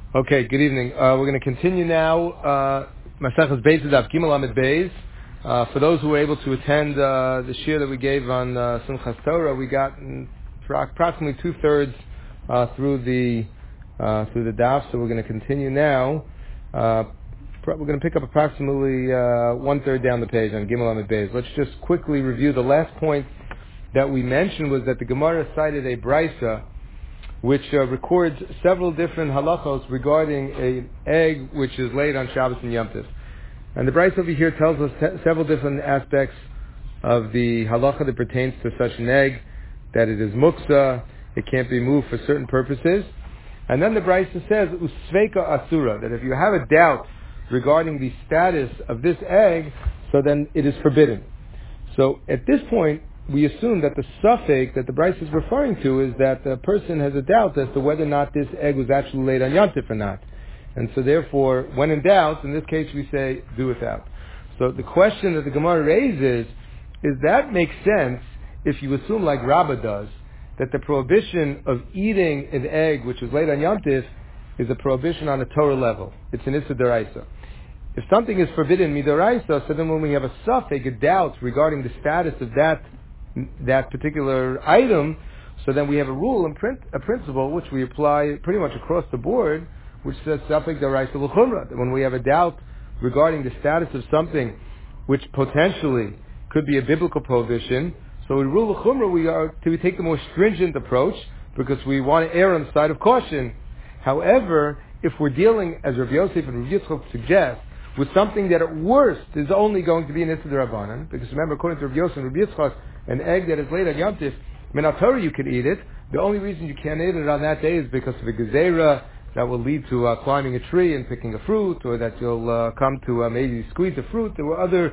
Okay, good evening. We're going to continue now. Maseches Beis Daf Gimel Amid Beis. For those who were able to attend the shir that we gave on Simchas Torah, we got approximately 2/3 through the daf. So we're going to continue now. We're going to pick up approximately 1/3 down the page on Gimel Amid Beis. Let's just quickly review the last point that we mentioned was that the Gemara cited a brisa which records several different halachos regarding an egg which is laid on Shabbos and Yom Tov. And the brayso over here tells us several different aspects of the halacha that pertains to such an egg, that it is muksa, it can't be moved for certain purposes. And then the brayso says, usveika asura, that if you have a doubt regarding the status of this egg, so then it is forbidden. So at this point, we assume that the suffix that the Bryce is referring to is that the person has a doubt as to whether or not this egg was actually laid on Yom Tov or not. And so therefore, when in doubt, in this case we say, do without. So the question that the Gemara raises is that makes sense if you assume like Rabbah does, that the prohibition of eating an egg which is laid on Yom Tov is a prohibition on a Torah level. It's an Issa D'Oraisa. If something is forbidden Midoraisa, so then when we have a suffix, a doubt regarding the status of that particular item, so then we have a rule and a principle which we apply pretty much across the board, which says Safek D'Oraisa L'Chumra, that when we have a doubt regarding the status of something which potentially could be a biblical prohibition, so we rule L'Chumra, we take the more stringent approach because we want to err on the side of caution. However, if we're dealing, as Rabbi Yosef and Rabbi Yitzchak suggest, with something that at worst is only going to be an Issa D'Rabbanan, because remember, according to Rabbi Yosef and Rabbi Yitzchak, an egg that is laid on Yom Tov, Min Torah you can eat it. The only reason you can't eat it on that day is because of a gezerah that will lead to climbing a tree and picking a fruit, or that you'll come to maybe squeeze a fruit. There were other,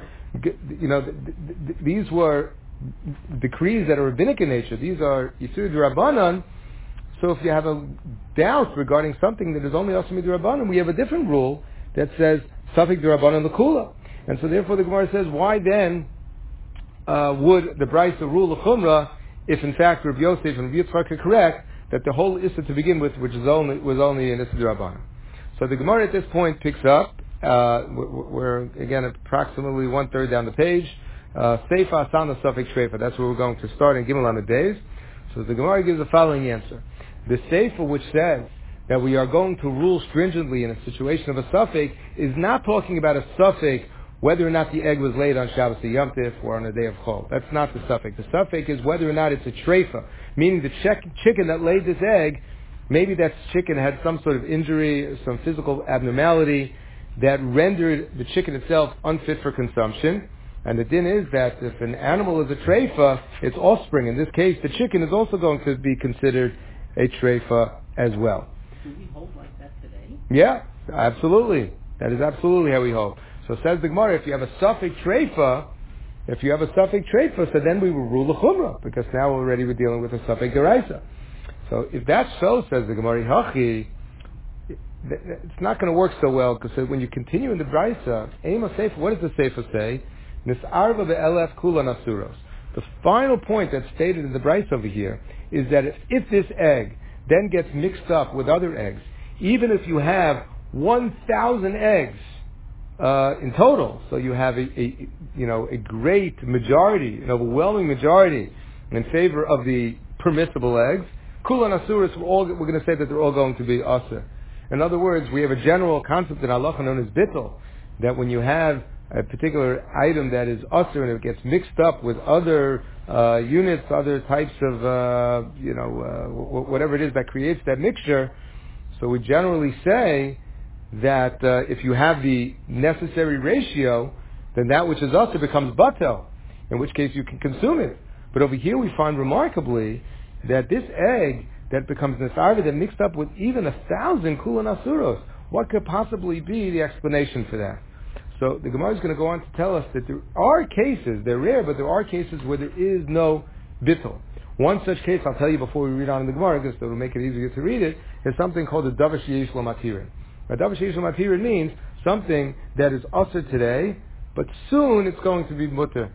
these were decrees that are rabbinic in nature. These are Yisur D'Rabbanan. So if you have a doubt regarding something that is only Asmi D'Rabbanan, we have a different rule that says Safek D'Rabbanan L'Kula. And so therefore the Gemara says, why then would the Brisa rule of Chumrah if in fact Rabbi Yosef and Rabbi Yitzchak are correct that the whole Issa to begin with, which was only an Issa D'Rabbanan. So the Gemara at this point picks up, we're again approximately 1/3 down the page, Seifa Asana Safek Shreifa, that's where we're going to start in Gimel Amid Beis. So the Gemara gives the following answer. The Seifa which says that we are going to rule stringently in a situation of a suffix is not talking about a suffix whether or not the egg was laid on Shabbos or Yom Tov or on a day of Chol. That's not the suffix. The suffix is whether or not it's a treifa, meaning the chicken that laid this egg, maybe that chicken had some sort of injury, some physical abnormality that rendered the chicken itself unfit for consumption. And the din is that if an animal is a treifa, its offspring, in this case the chicken, is also going to be considered a treifa as well. Do we hold like that today? Yeah, absolutely. That is absolutely how we hold. So says the Gemara, if you have a suffix treifa, so then we will rule the chumrah, because now already we're dealing with a suffix deraisa. So if that's so, says the Gemara, hachi, it's not going to work so well, because when you continue in the brisa, ema seifa, what does the seifa say? Nis'arva be'elef kula nasuros. The final point that's stated in the brisa over here is that if this egg then gets mixed up with other eggs, even if you have 1,000 eggs in total, so you have a great majority, an overwhelming majority in favor of the permissible eggs, Kulan Asuris, we're going to say that they're all going to be Asur. In other words, we have a general concept in halacha known as bittul, that when you have a particular item that is Asur and it gets mixed up with other units, other types of, whatever it is that creates that mixture, so we generally say that if you have the necessary ratio, then that which is Asur becomes batel, in which case you can consume it. But over here we find remarkably that this egg that becomes Nisarva, that mixed up with even 1,000 Kulan Asuros, what could possibly be the explanation for that? So the Gemara is going to go on to tell us that there are cases, they're rare, but there are cases where there is no bittul. One such case, I'll tell you before we read on in the Gemara, because it will make it easier to read it, is something called a Davar Sheyesh Lo Matirin. Now, Davar Sheyesh Lo Matirin means something that is Asur today, but soon it's going to be mutter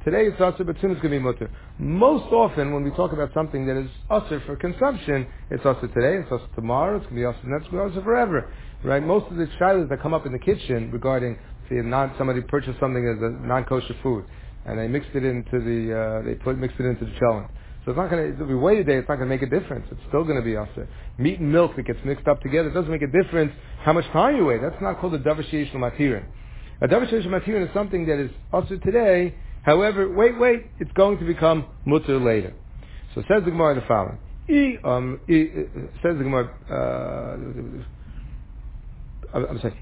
Today it's usher, but soon it's going to be mutter. Most often, when we talk about something that is usher for consumption, it's usher today, it's usher tomorrow, it's going to be usher next, it's going to be usher forever. Right? Most of the shilas that come up in the kitchen regarding, say, somebody purchased something as a non-kosher food, and they mixed it into mixed it into the cholent. So it's not going to, if we wait a day, it's not going to make a difference. It's still going to be usher. Meat and milk that gets mixed up together, it doesn't make a difference how much time you wait. That's not called a davar sheish l'matirin. A davar sheish l'matirin is something that is usher today. However, wait, it's going to become mutter later. So says the Gemara the following. Says the Gemara, I'm sorry.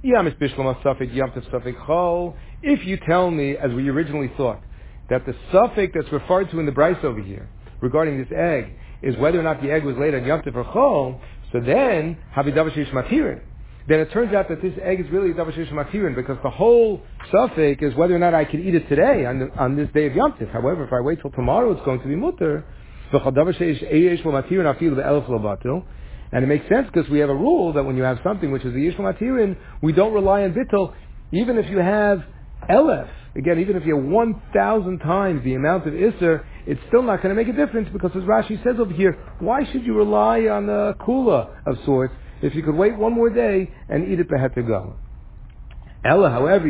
If you tell me, as we originally thought, that the suffix that's referred to in the Bryce over here, regarding this egg, is whether or not the egg was laid on Yom Tov or Chol, so then, Havi Davar Sheish Matirin. Then it turns out that this egg is really Davar Sheish Matirin, because the whole suffix is whether or not I can eat it today, on this day of Yom Tov. However, if I wait till tomorrow, it's going to be mutter. And it makes sense because we have a rule that when you have something which is the Yishma Matirin, we don't rely on Bittul, even if you have Elef. Again, even if you have 1,000 times the amount of Isser, it's still not going to make a difference because as Rashi says over here, why should you rely on a kula of sorts if you could wait one more day and eat it behet to go? Ella, however,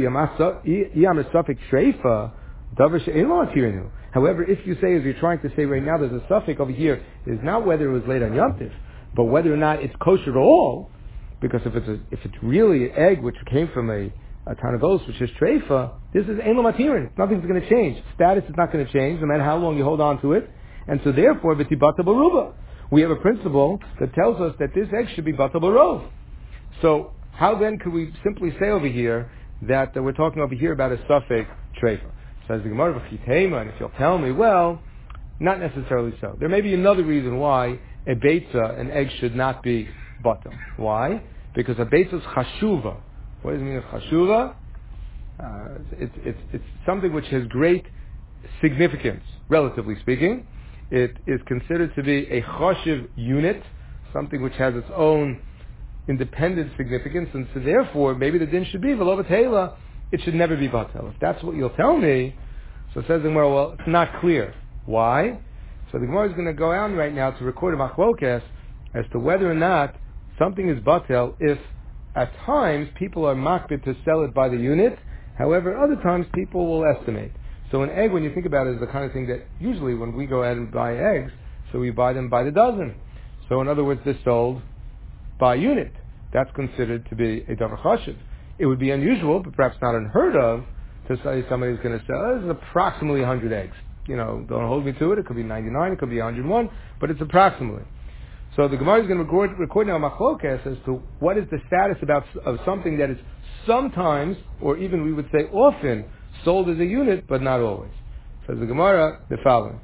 however, if you say, as you're trying to say right now, there's a suffix over here, is not whether it was laid on Yom Tov, but whether or not it's kosher at all, because if it's really an egg which came from a Tanagos, which is treifa, this is ein lo matirin. Nothing's going to change. Status is not going to change, no matter how long you hold on to it. And so therefore, v'tibata baruba. We have a principle that tells us that this egg should be bata barov. So how then could we simply say over here that we're talking over here about a suffix treifa? Says the Gemara v'chitema, and if you'll tell me, well, not necessarily so. There may be another reason why a beitza, an egg, should not be bata. Why? Because a beitza is chashuva. What does it mean of chashuva? It's something which has great significance, relatively speaking. It is considered to be a chashiv unit, something which has its own independent significance, and so therefore, maybe the din should be v'lo b'teila, it should never be batel. If that's what you'll tell me, so it says the Gemara, well, it's not clear. Why? So the Gemara is going to go out right now to record a machlokas as to whether or not something is batel if at times people are makbid to sell it by the unit. However, other times people will estimate. So an egg, when you think about it, is the kind of thing that usually when we go out and buy eggs, so we buy them by the dozen. So in other words, they're sold by unit. That's considered to be a davar chashiv. It would be unusual, but perhaps not unheard of, to say somebody's going to sell, this is approximately 100 eggs. Don't hold me to it. It could be 99, it could be 101, but it's approximately. So the Gemara is going to record now machlokas as to what is the status of something that is sometimes, or even we would say often, sold as a unit, but not always. Says the Gemara, the following.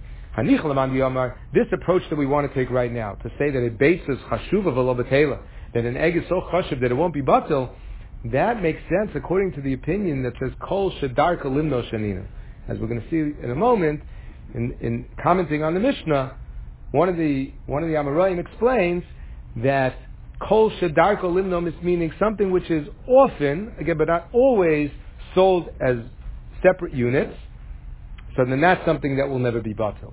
This approach that we want to take right now, to say that a base is chashuva v'lo b'teila, that an egg is so chashuv that it won't be batil, that makes sense according to the opinion that says kol shedarka limno shanina. As we're going to see in a moment, in commenting on the Mishnah, one of the Amoraim explains that kol shedarka limno is meaning something which is often, again, but not always, sold as separate units. So then that's something that will never be batil.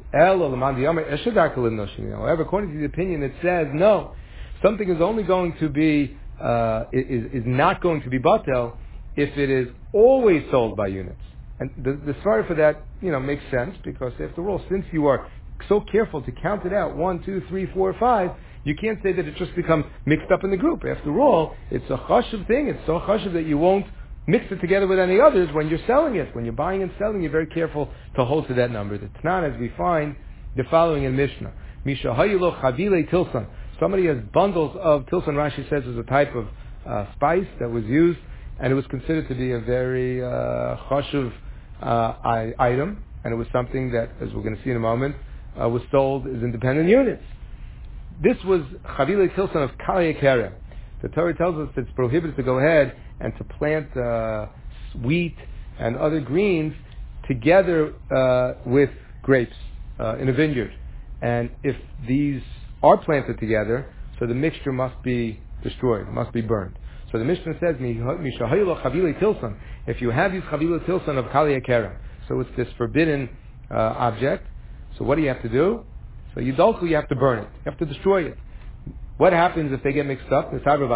However, according to the opinion, it says no, something is only going to be is not going to be batil if it is always sold by units. And the svara for that, makes sense, because after all, since you are so careful to count it out, 1, 2, 3, 4, 5, you can't say that it just becomes mixed up in the group. After all, it's a chashuv thing. It's so chashuv that you won't mix it together with any others when you're selling it. When you're buying and selling, you're very careful to hold to that number. The Tanan, as we find the following in Mishnah. Misha hayilo chavile tilsan. Somebody has bundles of tilsan, Rashi says, is a type of spice that was used, and it was considered to be a very chashuv item, and it was something that, as we're going to see in a moment, was sold as independent units. This was chavile tilsan of kalei kerem. The Torah tells us that it's prohibited to go ahead and to plant wheat and other greens together with grapes in a vineyard. And if these are planted together, so the mixture must be destroyed, must be burned. So the Mishnah says, if you have these chavila tilsan of kalei kerem, so it's this forbidden object. So what do you have to do? So Yidolchu, you have to burn it. You have to destroy it. What happens if they get mixed up?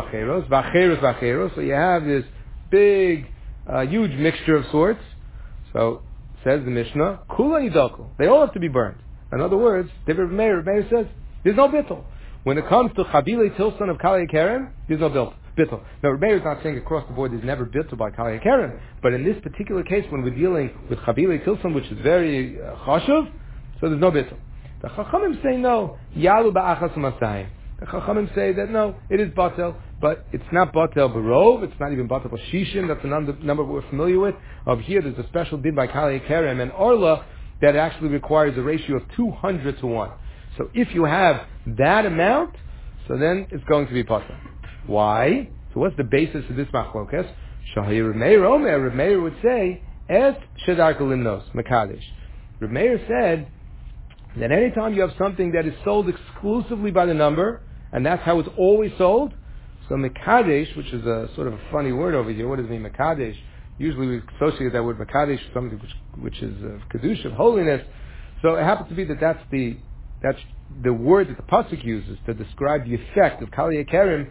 Vacheros. So you have this big, huge mixture of sorts. So says the Mishnah, Kula Yidolchu. They all have to be burned. In other words, David Meir says, there's no bittul. When it comes to Chabile Tilson of Kali Kerem, there's no bittul. Now, Meir is not saying across the board there's never bittul by Kali Kerem, but in this particular case, when we're dealing with Chabile Tilson, which is very chashuv, so there's no bittul. The Chachamim say no, Yalu Ba'achas Masayim. The Chachamim say that no, it is batel, but it's not batel barov, it's not even batel b'shishim, that's the number we're familiar with. Of here, there's a special din by Kali Kerem and Orla that actually requires a ratio of 200 to 1. So if you have that amount, so then it's going to be batel. Why? So what's the basis of this machlokas? Shahir Reb Meir would say, Es Shedarka Limnos, Mekadesh. Reb Meir said that anytime you have something that is sold exclusively by the number, and that's how it's always sold, so Mekadesh, which is a sort of a funny word over here, what does it mean, Mekadesh? Usually we associate that word Mekadesh with something which is of Kedusha, of holiness. So it happens to be that that's the word that the Pasuk uses to describe the effect of Kali Kerim.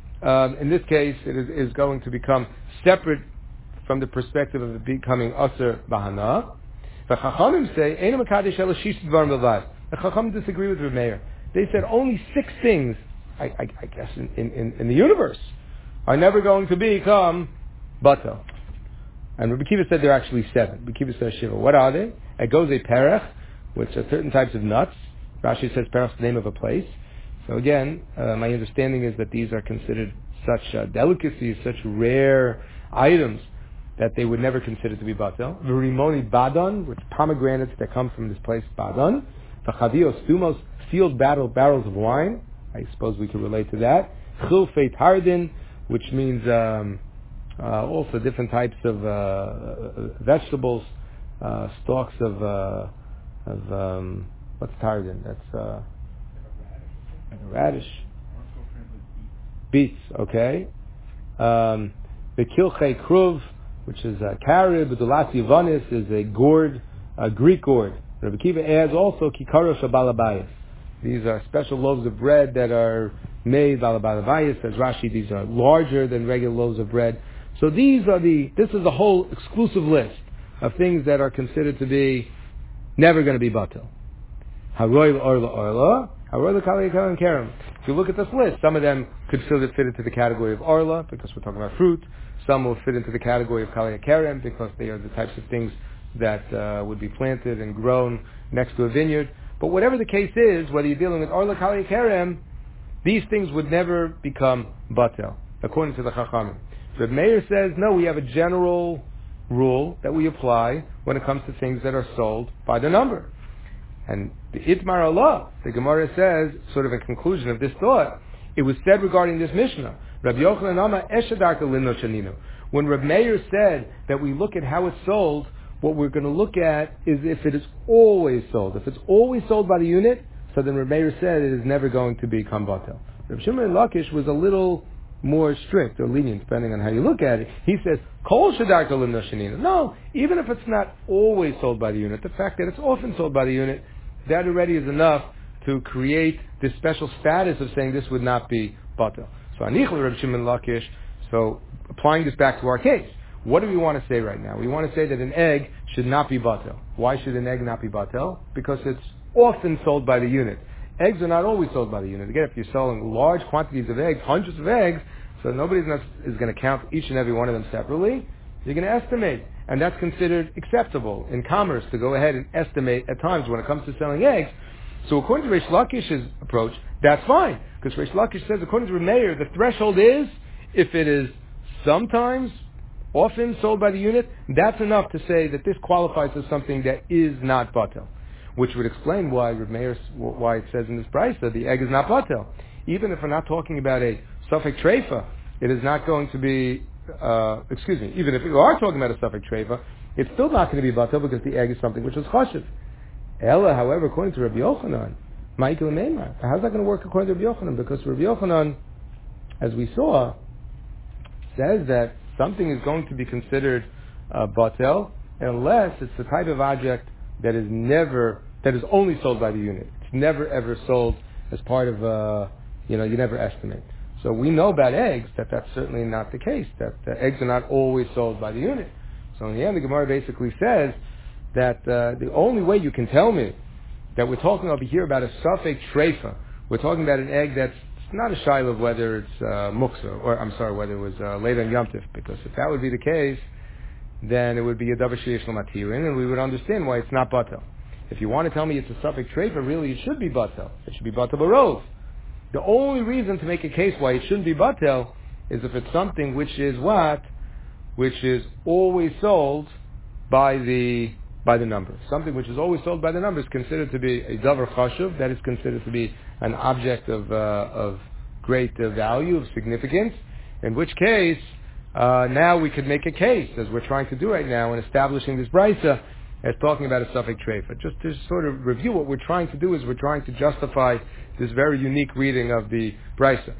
In this case, it is going to become separate from the perspective of it becoming Aser Bahana. The Chachamim say, Eina Mekadesh ela shish dvar milvad. The Chachamim disagree with Reb Meir. They said only 6 things, I guess, in the universe are never going to become batel. And Rabbi Kiva said there are actually 7. Rabbi Kiva says Shiva. What are they? It goes a perech, which are certain types of nuts. Rashi says perech is the name of a place. So again, my understanding is that these are considered such delicacies, such rare items, that they would never consider to be batel. V'rimoni badon, which pomegranates that come from this place, badon. V'chavios thumos, sealed barrels of wine. I suppose we could relate to that. Chilfei tardin, which means also different types of vegetables, stalks of what's tardin? That's radish. Beets, okay. The kilchei kruv, which is a carib. The dulas yivanis is a gourd, a Greek gourd. Rabbi Kiva adds also kikaro shabalabayis. These are special loaves of bread that are made balabayis. As Rashi, these are larger than regular loaves of bread. So this is a whole exclusive list of things that are considered to be never going to be batel. Haroy orla, haroy kali kerem. If you look at this list, some of them could fit into the category of orla because we're talking about fruit. Some will fit into the category of kali kerem because they are the types of things that would be planted and grown next to a vineyard. But whatever the case is, whether you're dealing with orla kali kerem, these things would never become batel, according to the Chachamim. Reb Meir says, no, we have a general rule that we apply when it comes to things that are sold by the number. And the Itmar Allah, the Gemara says, sort of a conclusion of this thought, it was said regarding this Mishnah, Rabbi Yochanan Ama Eshadarka Linno Shaninu. When Reb Meir said that we look at how it's sold, what we're going to look at is if it is always sold. If it's always sold by the unit, so then Reb Meir said it is never going to become batel. Reb Shimon Lakish was a little more strict or lenient, depending on how you look at it. He says, Kol Shadarka Limno Shanina. No, even if it's not always sold by the unit, the fact that it's often sold by the unit, that already is enough to create this special status of saying this would not be batel. So Anichel Reb Shimon Lakish, so applying this back to our case, what do we want to say right now? We want to say that an egg should not be batel. Why should an egg not be batel? Because it's often sold by the unit. Eggs are not always sold by the unit. Again, if you're selling large quantities of eggs, hundreds of eggs, so nobody is going to count each and every one of them separately. You're going to estimate. And that's considered acceptable in commerce to go ahead and estimate at times when it comes to selling eggs. So according to Reish Lakish's approach, that's fine. Because Reish Lakish says, according to Reb Meir, the threshold is, if it is sometimes, often sold by the unit, that's enough to say that this qualifies as something that is not batel. Which would explain why Reb Meir, why it says in this price that the egg is not batel. Even if we're not talking about a suffix treifa, it is not going to be, even if we are talking about a suffix treifa, it's still not going to be batel because the egg is something which is chashiv. Ella, however, according to Rabbi Yochanan, Michael and Meimar, how's that going to work according to Rabbi Yochanan? Because Rabbi Yochanan, as we saw, says that something is going to be considered batel unless it's the type of object that is only sold by the unit. It's never ever sold as part of you never estimate. So we know about eggs that that's certainly not the case, that the eggs are not always sold by the unit. So in the end, the Gemara basically says that the only way you can tell me that we're talking over here about a safek treifa, we're talking about an egg that's not a shaila of whether it's muksa, or I'm sorry, whether it was later in Yom Tif, because if that would be the case, then it would be a davar sheyesh lo matirin, and we would understand why it's not batel. If you want to tell me it's a safek treifa, really it should be batel. It should be batel barov. The only reason to make a case why it shouldn't be batel is if it's something which is what? Which is always sold by the number. Something which is always sold by the number is considered to be a davar chashuv, that is considered to be an object of great value, of significance, in which case now we could make a case, as we're trying to do right now in establishing this brisa, as talking about a safek treifa. Just to sort of review what we're trying to do is we're trying to justify this very unique reading of the brisa.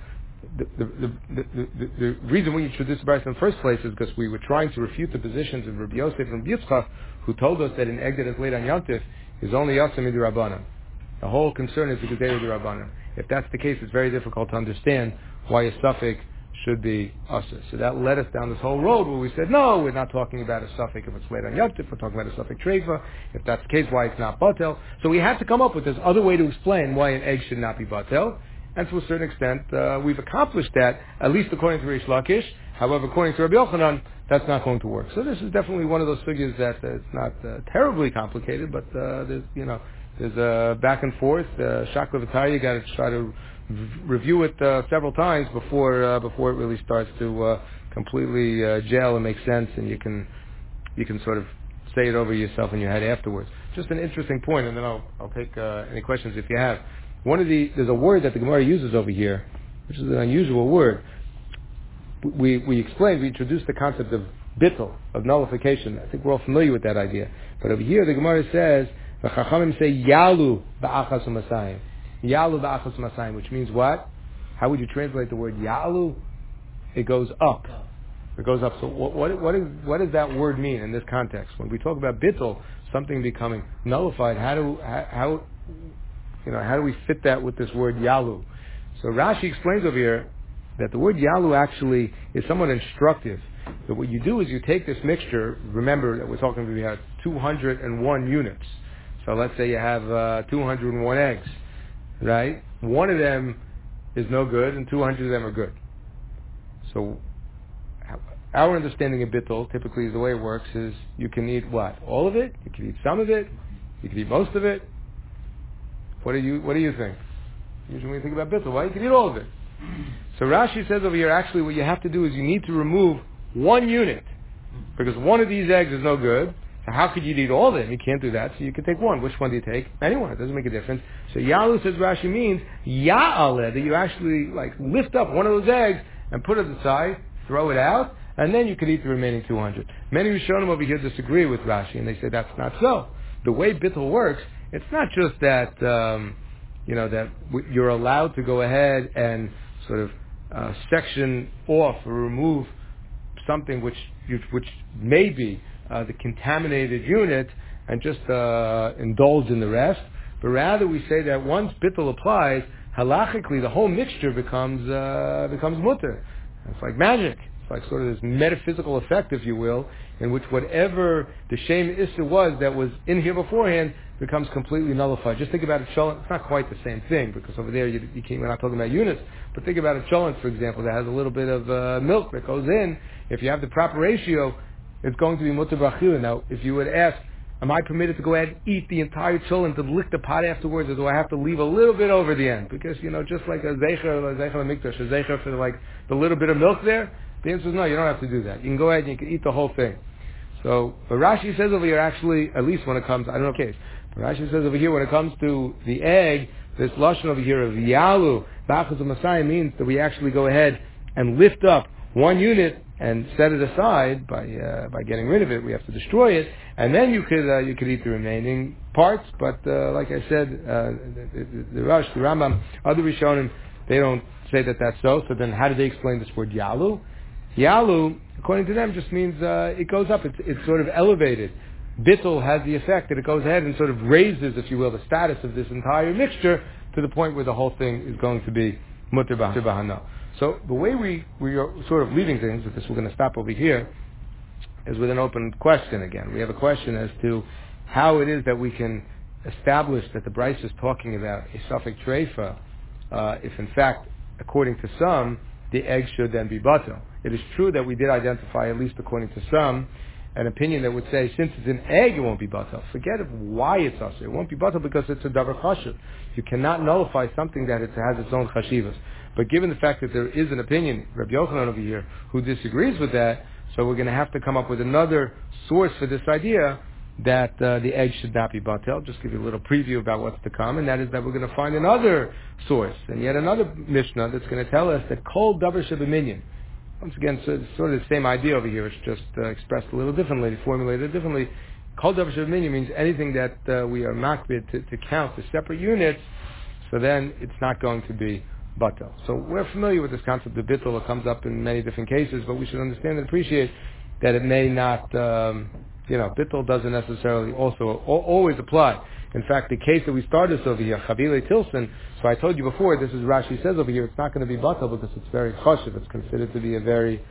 The reason we introduced the brisa in the first place is because we were trying to refute the positions of Rabbi Yosef and Rabbi Yitzchak, who told us that an egg that is laid on Yom Tif is only Yasam Midirabbanan. The whole concern is the Gedei Midirabbanan. If that's the case, it's very difficult to understand why a suffix should be Asr. So that led us down this whole road where we said, no, we're not talking about a suffix if it's laid on Yom Tif, we're talking about a suffix treifa. If that's the case, why it's not Batel. So we had to come up with this other way to explain why an egg should not be Batel. And to a certain extent, we've accomplished that, at least according to Rish Lakish. However, according to Rabbi Yochanan, that's not going to work. So this is definitely one of those figures that it's not terribly complicated, but there's a back and forth. Shakla V'Tari, you got to try to review it several times before it really starts to completely gel and make sense, and you can sort of say it over yourself in your head afterwards. Just an interesting point, and then I'll take any questions if you have. There's a word that the Gemara uses over here, which is an unusual word. We introduced the concept of bittul, of nullification. I think we're all familiar with that idea. But over here the Gemara says, the Chachamim say, Yalu ba'achas u'masayim. Yalu ba'achas u'masayim, which means what? How would you translate the word Yalu? It goes up. It goes up. So what does that word mean in this context? When we talk about bittul, something becoming nullified, how do we fit that with this word Yalu? So Rashi explains over here that the word Yalu actually is somewhat instructive. So what you do is you take this mixture, remember that we're talking about 201 units. So let's say you have 201 eggs, right? One of them is no good and 200 of them are good. So our understanding of bittul, typically the way it works is you can eat what? All of it? You can eat some of it? You can eat most of it? What do you think? Usually when you think about bittul, well, you can eat all of it. So Rashi says over here, actually what you have to do is you need to remove one unit, because one of these eggs is no good. So how could you eat all of them? You can't do that, so you can take one. Which one do you take? Anyone. It doesn't make a difference. So Yalu, says Rashi, means Ya'aleh, that you actually lift up one of those eggs and put it aside, throw it out, and then you could eat the remaining 200. Many Rishonim over here disagree with Rashi, and they say that's not so. The way bittul works, it's not just that you're allowed to go ahead and sort of section off or remove something which may be the contaminated unit and just indulge in the rest, but rather we say that once bittul applies, halachically the whole mixture becomes mutter. It's like magic. It's like sort of this metaphysical effect, if you will, in which whatever the shame issa was that was in here beforehand becomes completely nullified. Just think about a cholent. It's not quite the same thing, because over there we're not talking about units, but think about a cholent, for example, that has a little bit of milk that goes in. If you have the proper ratio, it's going to be mutter b'achila. Now, if you would ask, am I permitted to go ahead and eat the entire cholent and lick the pot afterwards, or do I have to leave a little bit over the end? Because, just like a zeicher mikdash, a zeicher for the little bit of milk there, the answer is no, you don't have to do that. You can go ahead and you can eat the whole thing. So, what Rashi says over here, actually, at least when it comes, I don't know the case, but Rashi says over here, when it comes to the egg, this lashon over here of yalu, b'achas u'masayim, means that we actually go ahead and lift up one unit and set it aside by getting rid of it. We have to destroy it, and then you could eat the remaining parts. But like I said, the Rosh, the Rambam, other Rishonim, they don't say that that's so. So then, how do they explain this word yalu? Yalu, according to them, just means it goes up. It's sort of elevated. bittul has the effect that it goes ahead and sort of raises, if you will, the status of this entire mixture to the point where the whole thing is going to be mutter b'hana. So the way we are sort of leaving things, with this we're going to stop over here, is with an open question again. We have a question as to how it is that we can establish that the Bryce is talking about a suffix treifa, if in fact, according to some, the egg should then be batel. It is true that we did identify, at least according to some, an opinion that would say, since it's an egg, it won't be batel. Forget why it's asur. It won't be batel because it's a davar chashuv. You cannot nullify something that it has its own chashivas. But given the fact that there is an opinion, Rabbi Yochanan over here, who disagrees with that, so we're going to have to come up with another source for this idea that the egg should not be batel. Just give you a little preview about what's to come, and that is that we're going to find another source, and yet another Mishnah that's going to tell us that kol davar shebeminyan. Once again, so it's sort of the same idea over here. It's just expressed a little differently, formulated differently. Kol davar shebeminyan means anything that we are makbid to count the separate units, so then it's not going to be batel. So we're familiar with this concept of bittul. It comes up in many different cases, but we should understand and appreciate that it may not, bittul doesn't necessarily also always apply. In fact, the case that we started over here, Chavile Tilson, so I told you before, this is Rashi says over here, it's not going to be batel because it's very chashuv. It's considered to be a very,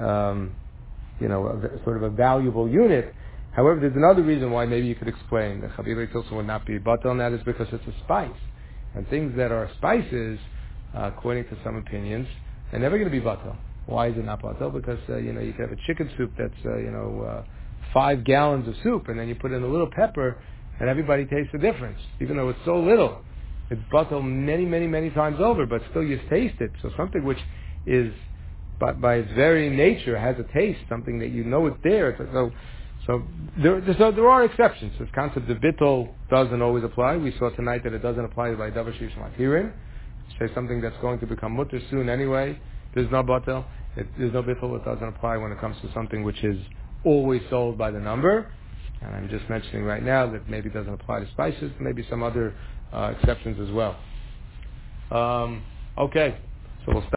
sort of a valuable unit. However, there's another reason why maybe you could explain that Chavile Tilson would not be batel, and that is because it's a spice. And things that are spices, according to some opinions, they're never going to be batel. Why is it not batel? Because, you could have a chicken soup that's, 5 gallons of soup, and then you put in a little pepper, and everybody tastes the difference, even though it's so little. It's batel many, many, many times over, but still you taste it. So something which is, by its very nature, has a taste, something that you know it's there. So there are exceptions. This concept of bittul doesn't always apply. We saw tonight that it doesn't apply by davar sheish lakirin. Say something that's going to become mutter soon anyway. There's no batel. There's no bittul. It doesn't apply when it comes to something which is always sold by the number. And I'm just mentioning right now that maybe it doesn't apply to spices, maybe some other exceptions as well. Okay, so we'll stop.